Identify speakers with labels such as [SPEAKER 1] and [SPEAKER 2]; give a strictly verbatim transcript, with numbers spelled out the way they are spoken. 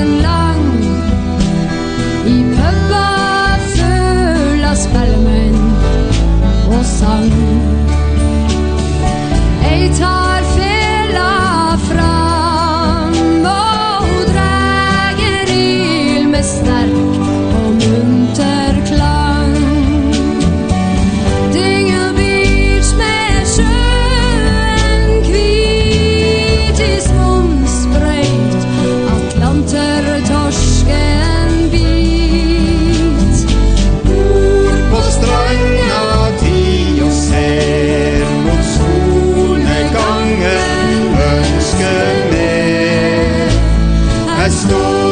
[SPEAKER 1] dagen lang I pubber full av spellemenn og sang. Jeg tar fela fram og dræger ild med sterk og munter klang. Dingle Beach med sjøen hvit I skumsprøyt, Atlantertorsken bit.
[SPEAKER 2] Bor på stranda tid og ser mot solnedgangen, ønsker mer. Her står